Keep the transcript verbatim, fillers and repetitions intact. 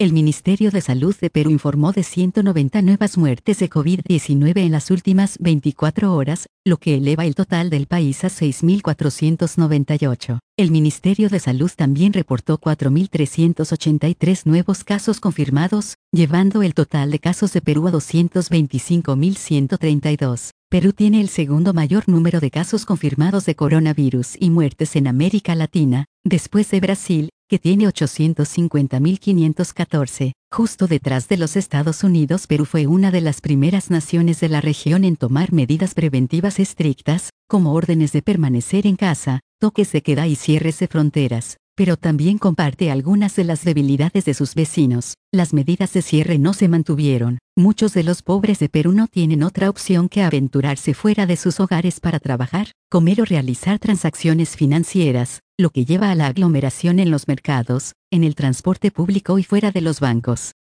El Ministerio de Salud de Perú informó de ciento noventa nuevas muertes de COVID diecinueve en las últimas veinticuatro horas, lo que eleva el total del país a seis mil cuatrocientos noventa y ocho. El Ministerio de Salud también reportó cuatro mil trescientos ochenta y tres nuevos casos confirmados, llevando el total de casos de Perú a doscientos veinticinco mil ciento treinta y dos. Perú tiene el segundo mayor número de casos confirmados de coronavirus y muertes en América Latina, después de Brasil, que tiene ochocientos cincuenta mil quinientos catorce. Justo detrás de los Estados Unidos, Perú fue una de las primeras naciones de la región en tomar medidas preventivas estrictas, como órdenes de permanecer en casa, toques de queda y cierres de fronteras, pero también comparte algunas de las debilidades de sus vecinos. Las medidas de cierre no se mantuvieron. Muchos de los pobres de Perú no tienen otra opción que aventurarse fuera de sus hogares para trabajar, comer o realizar transacciones financieras, lo que lleva a la aglomeración en los mercados, en el transporte público y fuera de los bancos.